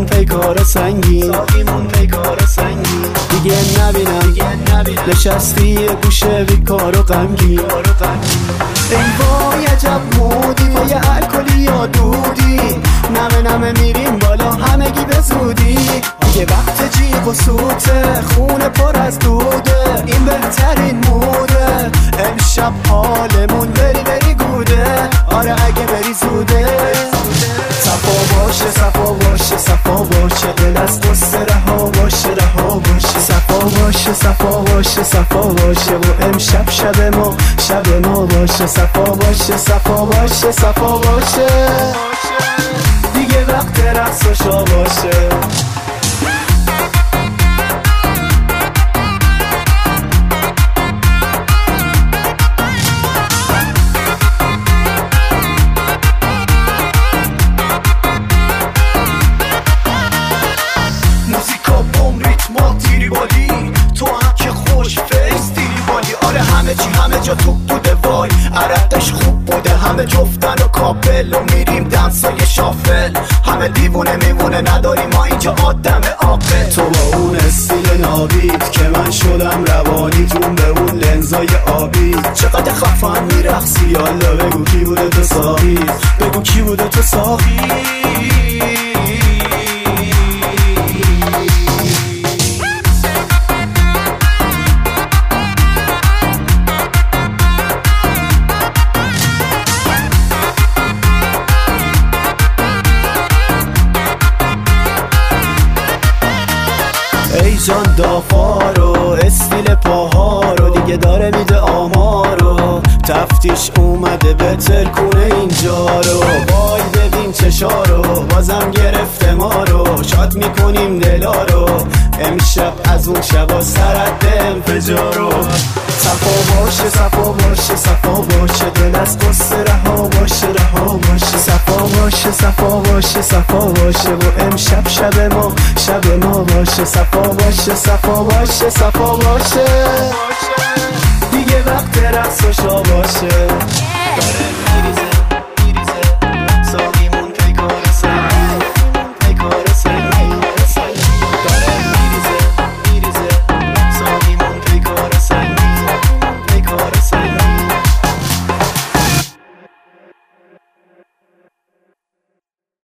پیکار سنگین دیگه نبینم نشستی یه گوشه بیکار و غمگین. ای وای عجب مودی با یه الکلی یا دودی، نمه میریم بالا همگی به زودی. دیگه وقت جیغ و سوته، خونه پر از دوده، این بهترین موده. امشب حالمون بری گوده، آره اگه بری زوده. صفا باشه صفا باشه صفا باشه، دل از قصه رها باشه رها باشه. صفا باشه صفا باشه صفا باشه و امشب شب ما باشه. صفا باشه صفا باشه صفا باشه، دیگه وقت رقص و شا باشه. تو هم که خوش فیس دیری بالی، آره همه جا توپ بوده وای، عرقش خوب بوده، همه جفتن و کاپل و میریم دنسای شافل. همه دیوونه میمونه نداریم ما اینجا آدم عاقل. تو با اون استیل نابید که من شدم روانی جون به اون لنزای آبی. چقدر خفن میرقصی یالا بگو کی بوده تو ساقی، بگو کی بوده تو ساقی. ای جان دافارو استیل پاها رو دیگه داره میده آمارو. تفتیش اومده به تلکونه اینجا رو، وای ببین چشارو بازم گرفته ما رو. شاد میکنیم دلا رو امشب از اون شبا سرد انفجارو. صفا باشه صفا باشه صفا باشه، دل از قصه رها باشه رها باشه. صفا باشه صفا باشه صفا باشه و امشب شب ما باشه. صفا باشه صفا باشه صفا باشه، دیگه وقت رقص و شا باشه.